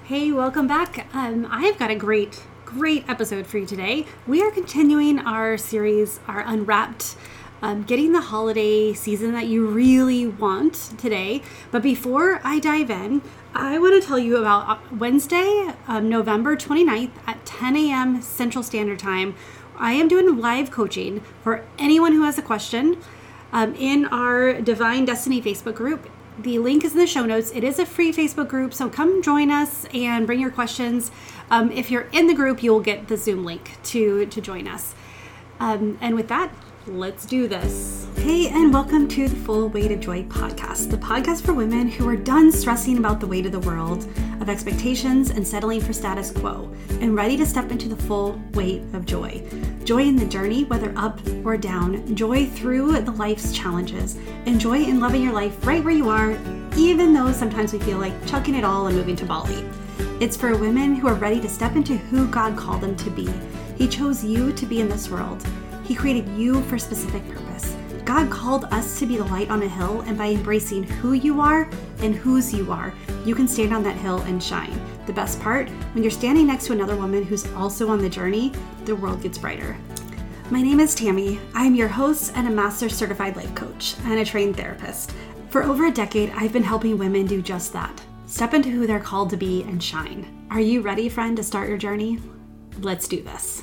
Hey, welcome back. I've got a great episode for you today. We are continuing our series, our Unwrapped, getting the holiday season that you really want today. But before I dive in, I want to tell you about Wednesday, November 29th at 10 a.m. Central Standard Time. I am doing live coaching for anyone who has a question in our Divine Destiny Facebook group. The link is in the show notes. It is a free Facebook group, so come join us and bring your questions. If you're in the group, you'll get the Zoom link to join us. And with that, let's do this. Hey, and welcome to the Full Weight of Joy podcast, the podcast for women who are done stressing about the weight of the world, of expectations and settling for status quo, and ready to step into the full weight of joy. Joy in the journey, whether up or down, joy through the life's challenges, and joy in loving your life right where you are, even though sometimes we feel like chucking it all and moving to Bali. It's for women who are ready to step into who God called them to be. He chose you to be in this world. He created you for a specific purpose. God called us to be the light on a hill, and by embracing who you are and whose you are, you can stand on that hill and shine. The best part, when you're standing next to another woman who's also on the journey, the world gets brighter. My name is Tammy. I'm your host and a master certified life coach and a trained therapist. For over a decade, I've been helping women do just that. Step into who they're called to be and shine. Are you ready, friend, to start your journey? Let's do this.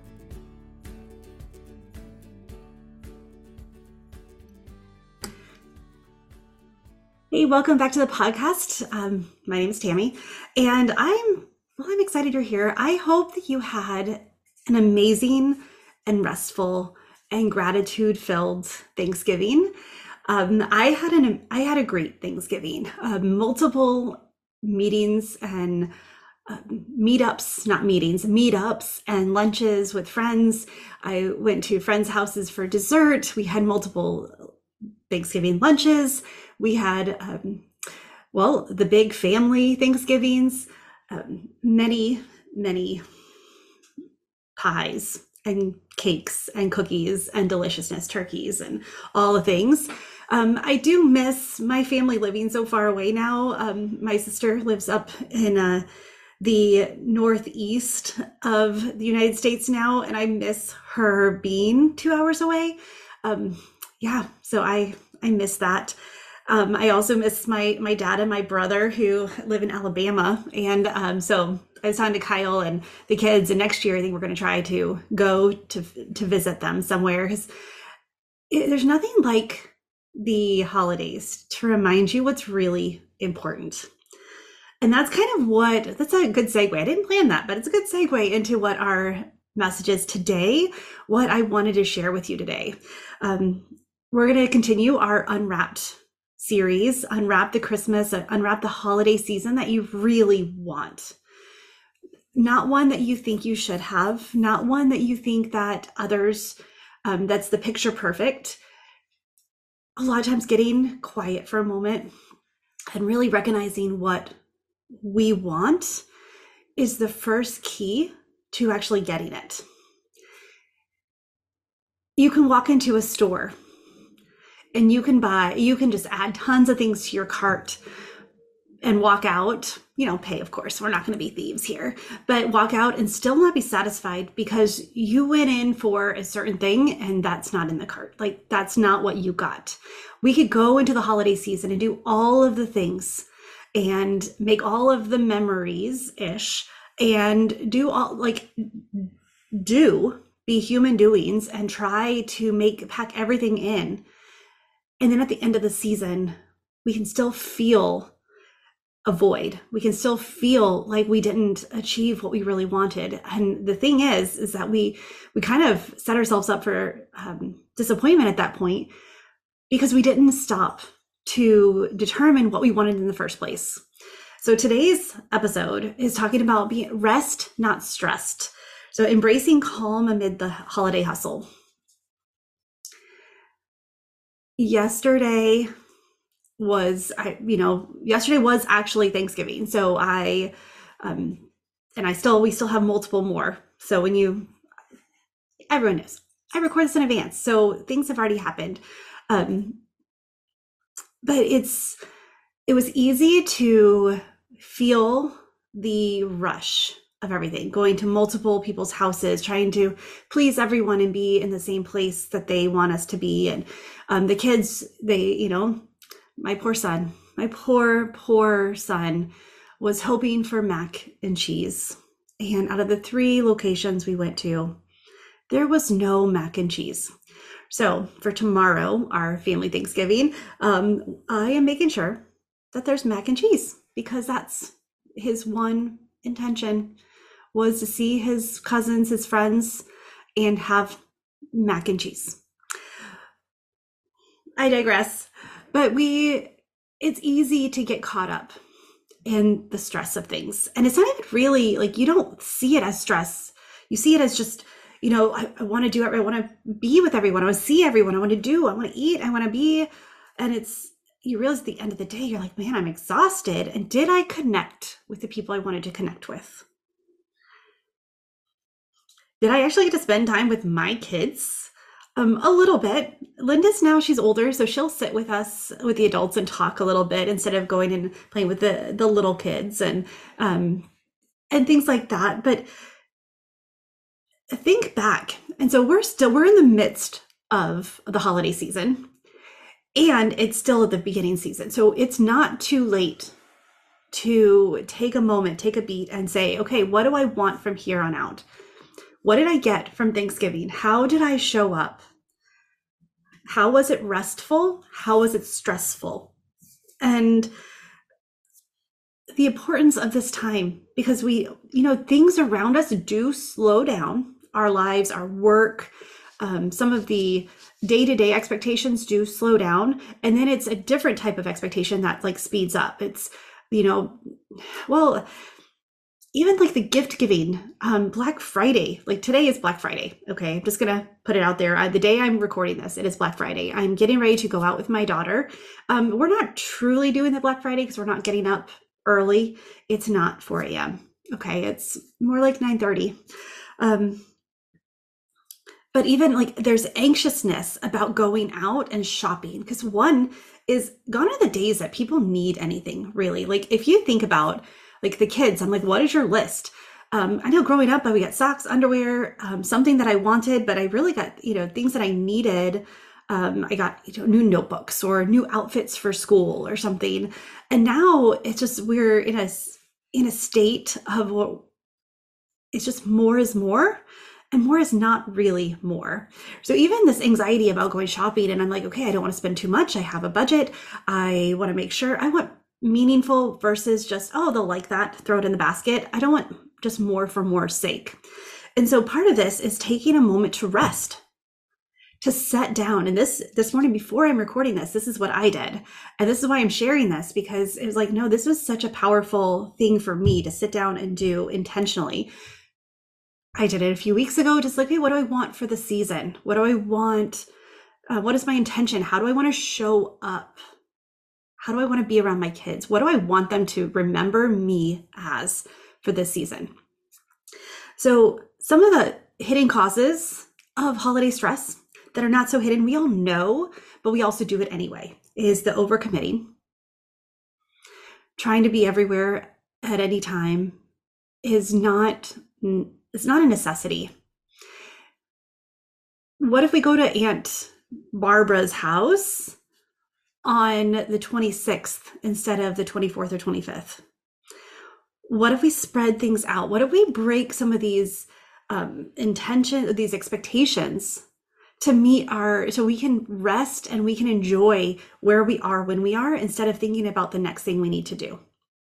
Hey, welcome back to the podcast. My name is Tammy, and I'm excited you're here. I hope that you had an amazing and restful and gratitude-filled Thanksgiving. I had a great Thanksgiving. Multiple meetings and meetups and lunches with friends. I went to friends' houses for dessert. We had multiple Thanksgiving lunches. We had, the big family Thanksgivings, many pies and cakes and cookies and deliciousness, turkeys and all the things. I do miss my family living so far away now. My sister lives up in the northeast of the United States now, and I miss her being 2 hours away. So I miss that. I also miss my dad and my brother who live in Alabama. And so I was talking to Kyle and the kids, and next year I think we're going to try to go to visit them somewhere, because there's nothing like the holidays to remind you what's really important. And that's that's a good segue. I didn't plan that, but it's a good segue into what our message is today, what I wanted to share with you today. We're going to continue our Unwrapped series, Unwrap the Christmas, Unwrap the holiday season that you really want. Not one that you think you should have, not one that you think that others, that's the picture perfect. A lot of times getting quiet for a moment and really recognizing what we want is the first key to actually getting it. You can walk into a store and you can just add tons of things to your cart and walk out, pay, of course, we're not going to be thieves here, but walk out and still not be satisfied because you went in for a certain thing and that's not in the cart. Like, that's not what you got. We could go into the holiday season and do all of the things and make all of the memories-ish and be human doings and try to pack everything in. And then at the end of the season, we can still feel a void. We can still feel like we didn't achieve what we really wanted. And the thing is that we kind of set ourselves up for disappointment at that point because we didn't stop to determine what we wanted in the first place. So today's episode is talking about being rest, not stressed. So embracing calm amid the holiday hustle. Yesterday was actually Thanksgiving. So we still have multiple more. So everyone knows, I record this in advance. So things have already happened. But it was easy to feel the rush of everything, going to multiple people's houses, trying to please everyone and be in the same place that they want us to be. And the kids, my poor son, poor son was hoping for mac and cheese. And out of the 3 locations we went to, there was no mac and cheese. So for tomorrow, our family Thanksgiving, I am making sure that there's mac and cheese, because that's his one intention, was to see his cousins, his friends, and have mac and cheese. I digress. But it's easy to get caught up in the stress of things. And it's not even really, like, you don't see it as stress. You see it as just, I want to do it. I want to be with everyone. I want to see everyone. I want to eat. I want to be. And you realize at the end of the day, you're like, man, I'm exhausted. And did I connect with the people I wanted to connect with? Did I actually get to spend time with my kids? A little bit. Linda's now, she's older, so she'll sit with us, with the adults, and talk a little bit instead of going and playing with the little kids and things like that. But think back. And so we're in the midst of the holiday season, and it's still at the beginning season. So it's not too late to take a moment, take a beat, and say, okay, what do I want from here on out? What did I get from Thanksgiving? How did I show up? How was it restful? How was it stressful? And the importance of this time, because things around us do slow down. Our lives, our work, some of the day-to-day expectations do slow down. And then it's a different type of expectation that like speeds up. It's, even like the gift giving, Black Friday, like today is Black Friday. Okay. I'm just going to put it out there. The day I'm recording this, it is Black Friday. I'm getting ready to go out with my daughter. We're not truly doing the Black Friday because we're not getting up early. It's not 4 a.m. Okay. It's more like 9:30. But even like there's anxiousness about going out and shopping, because one is gone are the days that people need anything really. Like if you think about like the kids, I'm like, what is your list? I know growing up, we got socks, underwear, something that I wanted, but I really got, things that I needed. I got, new notebooks or new outfits for school or something. And now it's just, we're in a state of, it's just more is more, and more is not really more. So even this anxiety about going shopping, and I'm like, okay, I don't want to spend too much. I have a budget. I want to make sure I want meaningful versus just, oh, they'll like that, throw it in the basket. I don't want just more for more's sake. And so part of this is taking a moment to rest, to set down. And this morning before I'm recording this is what I did. And this is why I'm sharing this, because it was like, no, this was such a powerful thing for me to sit down and do intentionally. I did it a few weeks ago, just like, hey, what do I want for the season? What do I want? What is my intention? How do I want to show up? How do I want to be around my kids? What do I want them to remember me as for this season? So some of the hidden causes of holiday stress that are not so hidden, we all know, but we also do it anyway, is the overcommitting. Trying to be everywhere at any time it's not a necessity. What if we go to Aunt Barbara's house on the 26th instead of the 24th or 25th? What if we spread things out? What if we break some of these these expectations so we can rest and we can enjoy where we are when we are, instead of thinking about the next thing we need to do?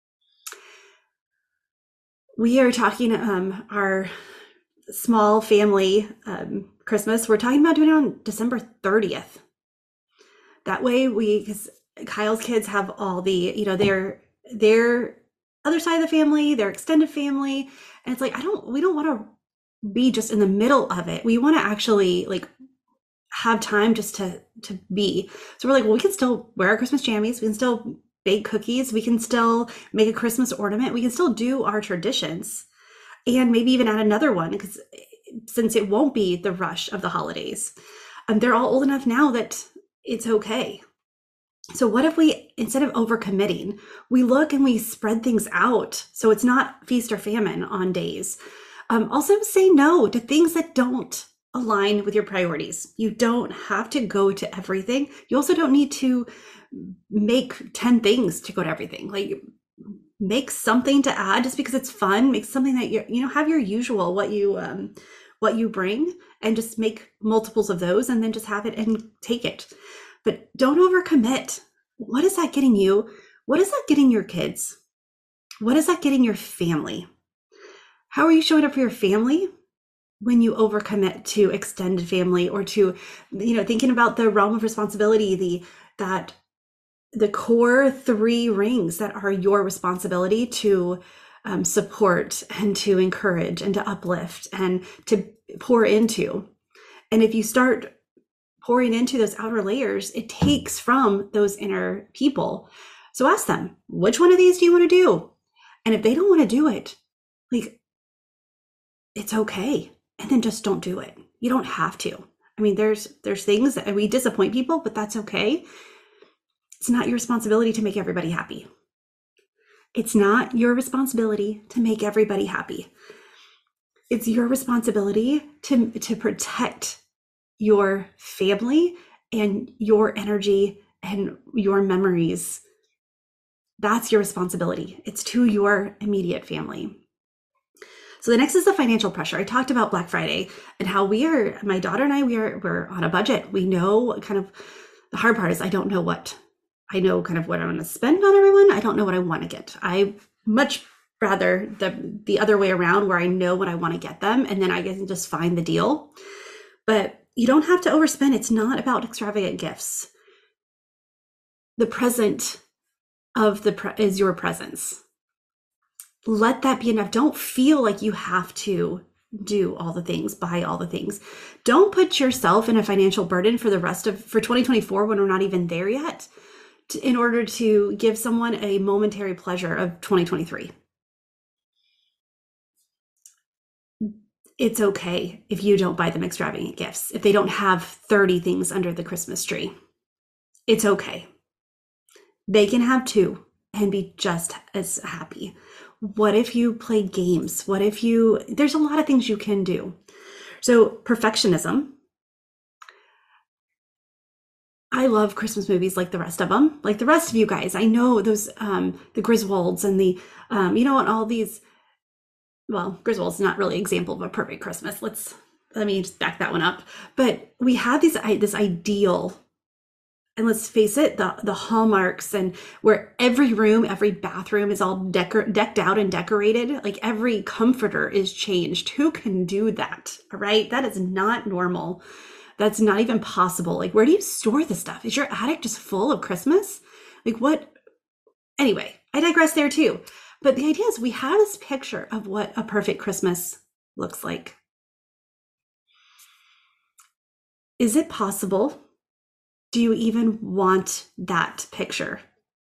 We are talking our small family Christmas. We're talking about doing it on December 30th. That way because Kyle's kids have all the, their other side of the family, their extended family. And it's like, we don't want to be just in the middle of it. We want to actually like have time just to be. So we're like, well, we can still wear our Christmas jammies. We can still bake cookies. We can still make a Christmas ornament. We can still do our traditions, and maybe even add another one, because since it won't be the rush of the holidays, they're all old enough now that it's okay. So what if we, instead of overcommitting, we look and we spread things out so it's not feast or famine on days. Also say no to things that don't align with your priorities. You don't have to go to everything. You also don't need to make 10 things to go to everything. Like, make something to add just because it's fun. Make something that have your usual, what you bring, and just make multiples of those and then just have it and take it. But don't overcommit. What is that getting you? What is that getting your kids? What is that getting your family? How are you showing up for your family when you overcommit to extended family, or to, thinking about the realm of responsibility, the core 3 rings that are your responsibility to support and to encourage and to uplift and to pour into. And if you start pouring into those outer layers, it takes from those inner people. So ask them, which one of these do you want to do? And if they don't want to do it, like, it's okay. And then just don't do it. You don't have to. I mean, there's things that we disappoint people, but that's okay. It's not your responsibility to make everybody happy. It's not your responsibility to make everybody happy. It's your responsibility to protect your family and your energy and your memories. That's your responsibility. It's to your immediate family. So the next is the financial pressure. I talked about Black Friday and how my daughter and I, we're on a budget. We know kind of, the hard part is I know kind of what I'm going to spend on everyone. I don't know what I want to get. I much rather the other way around, where I know what I want to get them and then I can just find the deal. But you don't have to overspend. It's not about extravagant gifts. The present is your presence. Let that be enough. Don't feel like you have to do all the things, buy all the things. Don't put yourself in a financial burden for 2024 when we're not even there yet, in order to give someone a momentary pleasure of 2023. It's okay if you don't buy them extravagant gifts, if they don't have 30 things under the Christmas tree. It's okay. They can have 2 and be just as happy. What if you play games? There's a lot of things you can do. So perfectionism. I love Christmas movies like the rest of them, like the rest of you guys. I know those, the Griswolds and the, and all these. Well, Griswold's not really an example of a perfect Christmas. Let me just back that one up. But we have this ideal, and let's face it, the hallmarks, and where every room, every bathroom is all decked out and decorated. Like, every comforter is changed. Who can do that? All right, that is not normal. That's not even possible. Like, where do you store this stuff? Is your attic just full of Christmas? Like, what? Anyway, I digress there too. But the idea is we have this picture of what a perfect Christmas looks like. Is it possible? Do you even want that picture?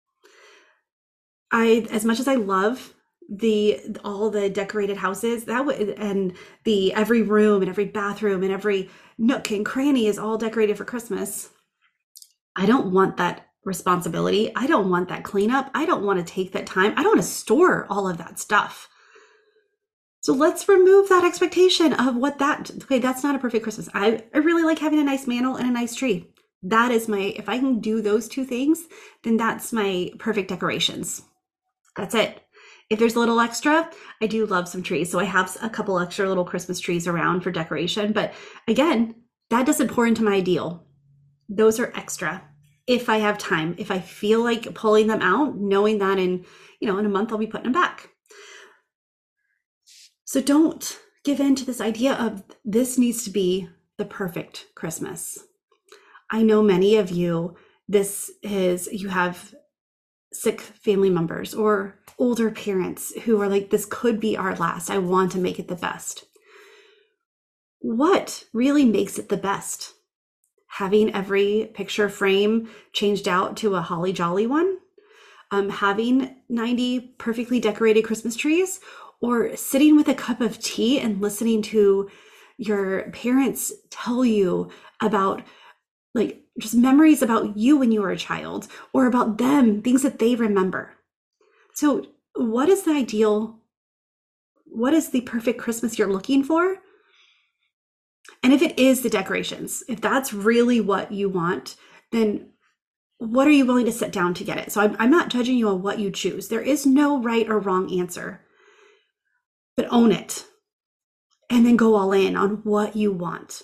As much as I love all the decorated houses, and every room and every bathroom and every nook and cranny is all decorated for Christmas, I don't want that responsibility. I don't want that cleanup. I don't want to take that time. I don't want to store all of that stuff. So let's remove that expectation of that's not a perfect Christmas. I really like having a nice mantle and a nice tree. That is if I can do those 2 things, then that's my perfect decorations. That's it. If there's a little extra, I do love some trees. So I have a couple extra little Christmas trees around for decoration. But again, that doesn't pour into my ideal. Those are extra. If I have time, if I feel like pulling them out, knowing that in a month I'll be putting them back. So don't give in to this idea of this needs to be the perfect Christmas. I know many of you, you have sick family members or older parents who are like, this could be our last. I want to make it the best. What really makes it the best? Having every picture frame changed out to a holly jolly one, having 90 perfectly decorated Christmas trees, or sitting with a cup of tea and listening to your parents tell you about like just memories about you when you were a child, or about them, things that they remember. So what is the ideal? What is the perfect Christmas you're looking for? And if it is the decorations, if that's really what you want, then what are you willing to sit down to get it? So I'm not judging you on what you choose. There is no right or wrong answer, but own it and then go all in on what you want.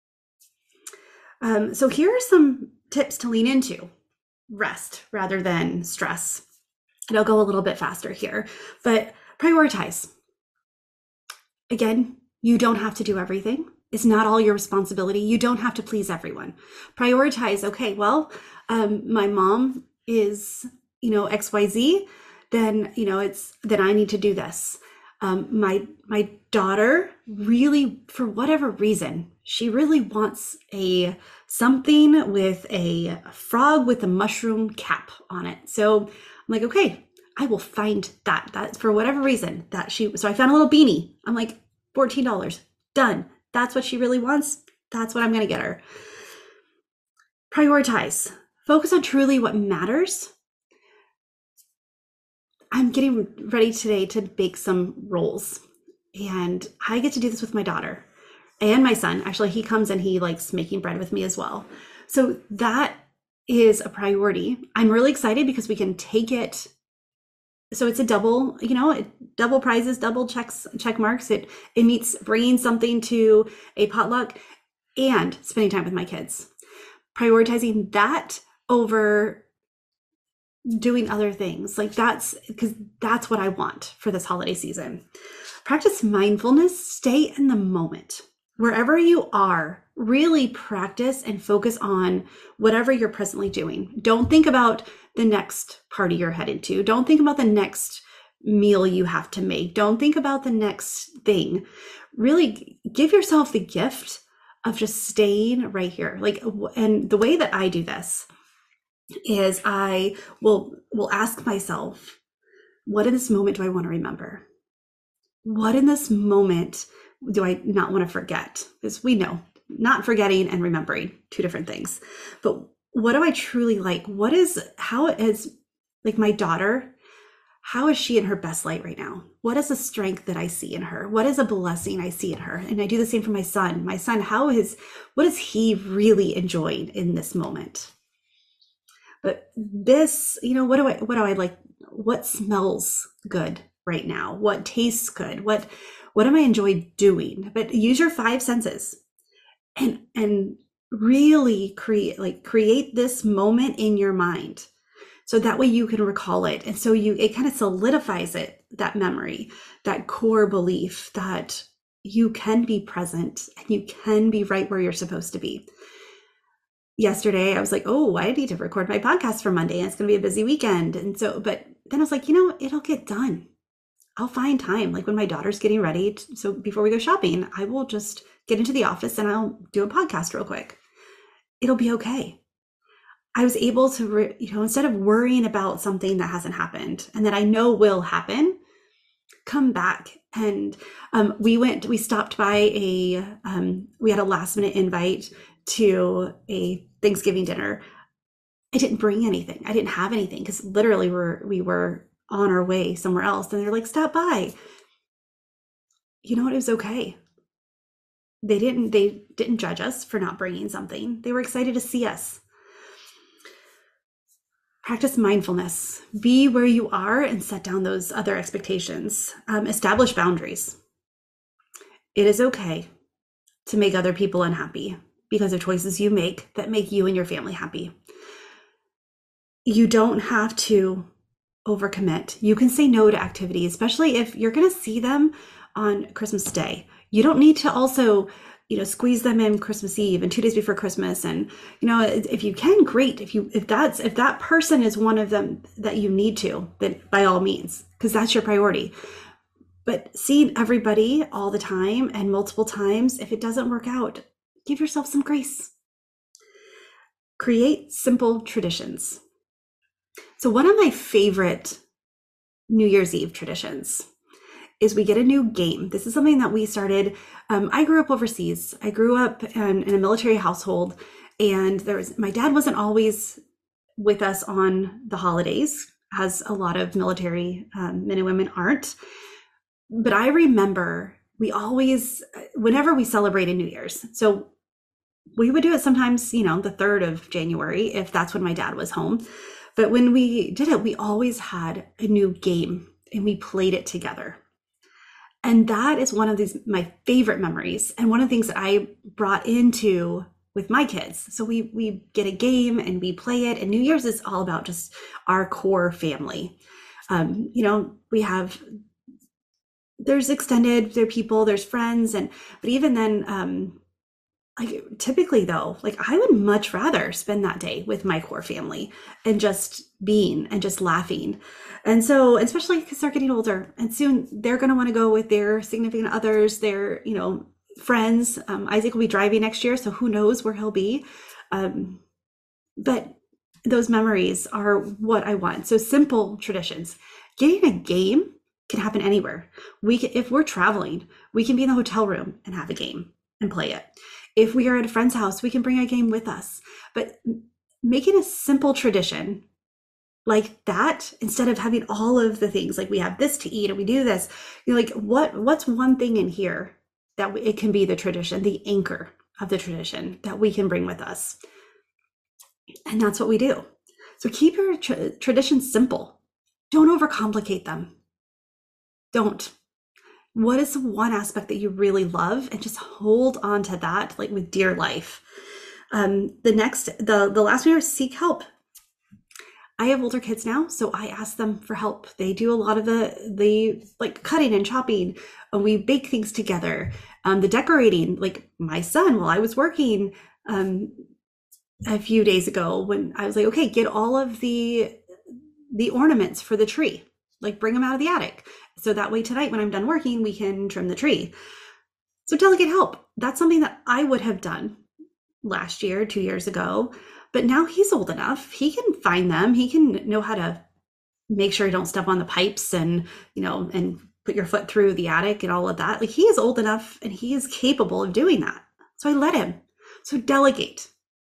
So here are some tips to lean into. Rest rather than stress. And I'll go a little bit faster here, but prioritize. Again, you don't have to do everything. It's not all your responsibility. You don't have to please everyone. Prioritize. Okay, well, my mom is, XYZ, then, then I need to do this. My daughter really, for whatever reason, she really wants something with a frog with a mushroom cap on it. So I'm like, okay, I will find that. That's for whatever reason so I found a little beanie. I'm like, $14, done. That's what she really wants. That's what I'm going to get her. Prioritize. Focus on truly what matters. I'm getting ready today to bake some rolls, and I get to do this with my daughter and my son. Actually, he comes and he likes making bread with me as well. So that is a priority. I'm really excited because we can take it. So it's a double, double prizes, double check marks. It meets bringing something to a potluck and spending time with my kids. Prioritizing that over doing other things. Like because that's what I want for this holiday season. Practice mindfulness, stay in the moment. Wherever you are, really practice and focus on whatever you're presently doing. Don't think about the next party you're headed to. Don't think about the next meal you have to make. Don't think about the next thing. Really give yourself the gift of just staying right here. And the way that I do this is I will ask myself, what in this moment do I want to remember? What in this moment do I not want to forget? Because we know not forgetting and remembering, two different things. But what do I truly like? How is like my daughter, how is she in her best light right now? What is the strength that I see in her? What is a blessing I see in her? And I do the same for my son. My son, what is he really enjoying in this moment? But this, what do I like? What smells good right now? What tastes good? What am I enjoy doing? But use your 5 senses and really create this moment in your mind. So that way you can recall it. And so it kind of solidifies that memory, that core belief that you can be present and you can be right where you're supposed to be. Yesterday, I was like, oh, I need to record my podcast for Monday, and it's going to be a busy weekend. And so, but then I was like, it'll get done. I'll find time. Like when my daughter's getting ready. So before we go shopping, I will just get into the office and I'll do a podcast real quick. It'll be okay. I was able to, instead of worrying about something that hasn't happened and that I know will happen, come back. And we stopped by we had a last minute invite to a Thanksgiving dinner. I didn't bring anything. I didn't have anything because literally we were on our way somewhere else. And they're like, stop by. You know what? It was okay. They didn't judge us for not bringing something. They were excited to see us. Practice mindfulness. Be where you are and set down those other expectations. Establish boundaries. It is okay to make other people unhappy because of choices you make that make you and your family happy. You don't have to overcommit. You can say no to activities, especially if you're going to see them on Christmas Day. You don't need to also, squeeze them in Christmas Eve and 2 days before Christmas. And, if you can, great. If that person is one of them that you need to, then by all means, because that's your priority. But seeing everybody all the time and multiple times, if it doesn't work out, give yourself some grace. Create simple traditions. So one of my favorite New Year's Eve traditions is we get a new game. This is something that we started. I grew up overseas. I grew up in a military household, And my dad wasn't always with us on the holidays, as a lot of military men and women aren't. But I remember we always, whenever we celebrated New Year's, so we would do it sometimes, the 3rd of January, if that's when my dad was home. But when we did it, we always had a new game and we played it together. And that is one of my favorite memories, and one of the things that I brought into with my kids. So we get a game and we play it, and New Year's is all about just our core family. We have, there's extended, there are people, there's friends, but even then, typically though, I would much rather spend that day with my core family and just being and just laughing. And so, especially because they're getting older and soon they're going to want to go with their significant others, their, friends. Isaac will be driving next year, so who knows where he'll be. But those memories are what I want. So simple traditions. Getting a game can happen anywhere. If we're traveling, we can be in the hotel room and have a game and play it. If we are at a friend's house, we can bring a game with us. But making a simple tradition like that, instead of having all of the things, like we have this to eat and we do this, what's one thing in here that it can be the tradition, the anchor of the tradition that we can bring with us. And that's what we do. So keep your traditions simple. Don't overcomplicate them. Don't. What is the one aspect that you really love, and just hold on to that, with dear life. The last one is seek help. I have older kids now, so I ask them for help. They do a lot of the cutting and chopping, and we bake things together. The decorating, my son, while I was working a few days ago, when I was like, okay, get all of the ornaments for the tree, bring them out of the attic. So that way tonight when I'm done working, we can trim the tree. So delegate help. That's something that I would have done last year, 2 years ago. But now he's old enough. He can find them. He can know how to make sure you don't step on the pipes and put your foot through the attic and all of that. He is old enough and he is capable of doing that. So I let him. So delegate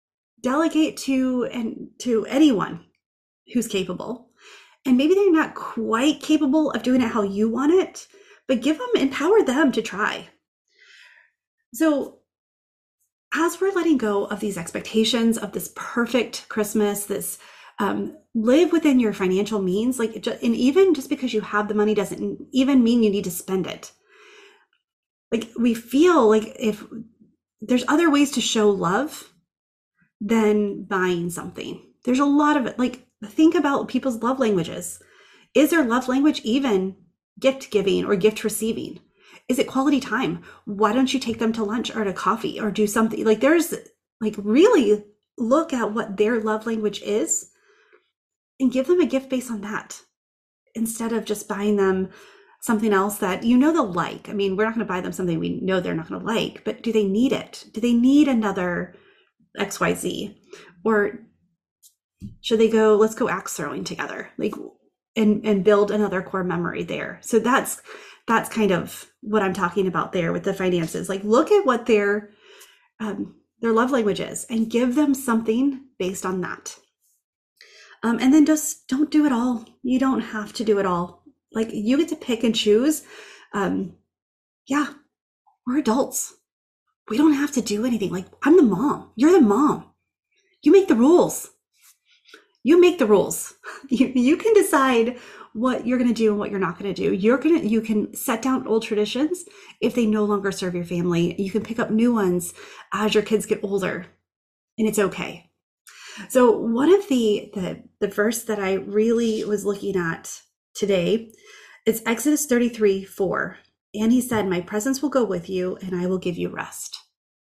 to anyone who's capable. And maybe they're not quite capable of doing it how you want it, but empower them to try. So as we're letting go of these expectations of this perfect Christmas, this live within your financial means, and even just because you have the money doesn't even mean you need to spend it. We feel if there's other ways to show love than buying something. There's a lot of it. Think about people's love languages. Is their love language even gift giving or gift receiving? Is it quality time? Why don't you take them to lunch or to coffee or do something? Really look at what their love language is and give them a gift based on that, instead of just buying them something else that they'll like. I mean, we're not going to buy them something we know they're not going to like, but do they need it? Do they need another XYZ? Or should they go, let's go axe throwing together, and build another core memory there. So that's kind of what I'm talking about there with the finances. Look at what their love language is and give them something based on that. And then just don't do it all. You don't have to do it all. You get to pick and choose. Yeah, we're adults. We don't have to do anything. I'm the mom. You're the mom. You make the rules. You make the rules. You can decide what you're going to do and what you're not going to do. You can set down old traditions if they no longer serve your family. You can pick up new ones as your kids get older, and it's okay. So one of the verse that I really was looking at today is Exodus 33:4. And he said, "My presence will go with you and I will give you rest."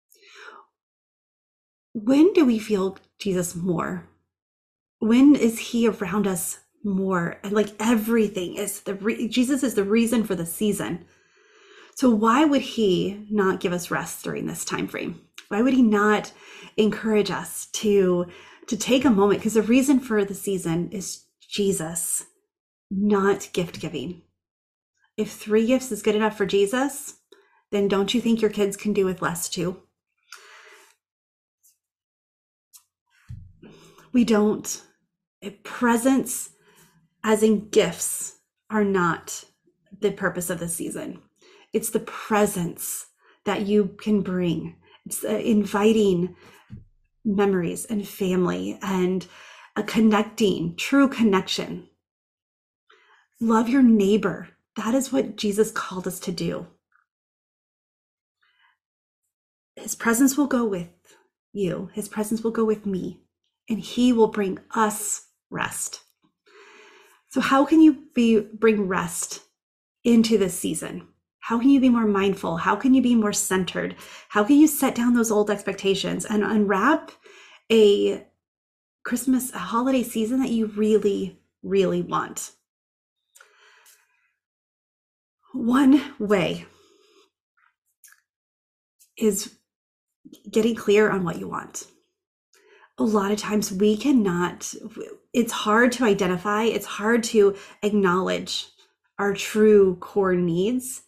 When do we feel Jesus more? When is he around us more? And everything is Jesus is the reason for the season. So why would he not give us rest during this time frame? Why would he not encourage us to take a moment? Because the reason for the season is Jesus, not gift giving. If 3 gifts is good enough for Jesus, then don't you think your kids can do with less too? We don't. Presents, as in gifts, are not the purpose of the season. It's the presence that you can bring. It's inviting memories and family and a connecting, true connection. Love your neighbor. That is what Jesus called us to do. His presence will go with you. His presence will go with me, and he will bring us rest. So how can you bring rest into this season? How can you be more mindful? How can you be more centered? How can you set down those old expectations and unwrap a Christmas, a holiday season that you really, really want? One way is getting clear on what you want. A lot of times we cannot, it's hard to identify, it's hard to acknowledge our true core needs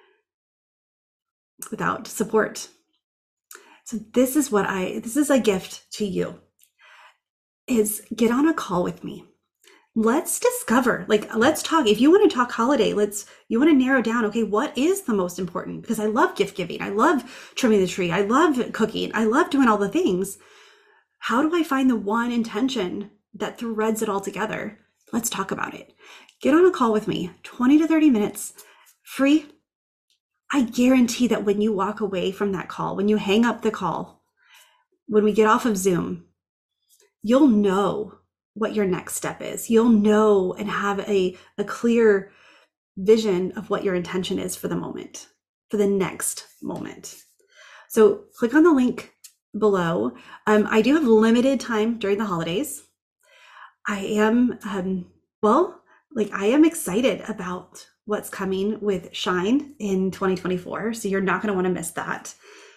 without support. So this is a gift to you, is get on a call with me. Let's discover, let's talk. If you want to talk holiday, you want to narrow down, okay, what is the most important? Because I love gift giving. I love trimming the tree. I love cooking. I love doing all the things. How do I find the one intention that threads it all together? Let's talk about it. Get on a call with me, 20 to 30 minutes, free. I guarantee that when you walk away from that call, when you hang up the call, when we get off of Zoom, you'll know what your next step is. You'll know and have a clear vision of what your intention is for the moment, for the next moment. So click on the link below. I do have limited time during the holidays. I am, I am excited about what's coming with Shine in 2024. So you're not going to want to miss that.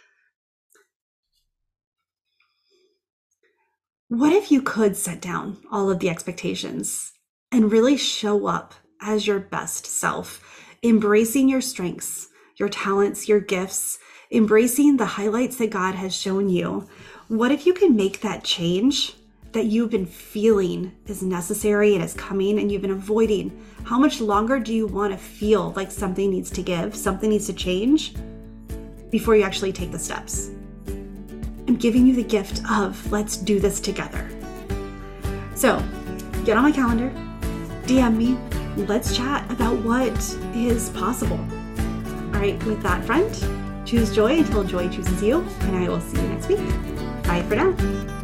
What if you could set down all of the expectations and really show up as your best self, embracing your strengths, your talents, your gifts, embracing the highlights that God has shown you? What if you can make that change that you've been feeling is necessary and is coming and you've been avoiding? How much longer do you want to feel like something needs to give, something needs to change before you actually take the steps? I'm giving you the gift of let's do this together. So get on my calendar, DM me, let's chat about what is possible. All right, with that, friend, choose joy until joy chooses you, and I will see you next week. Bye for now.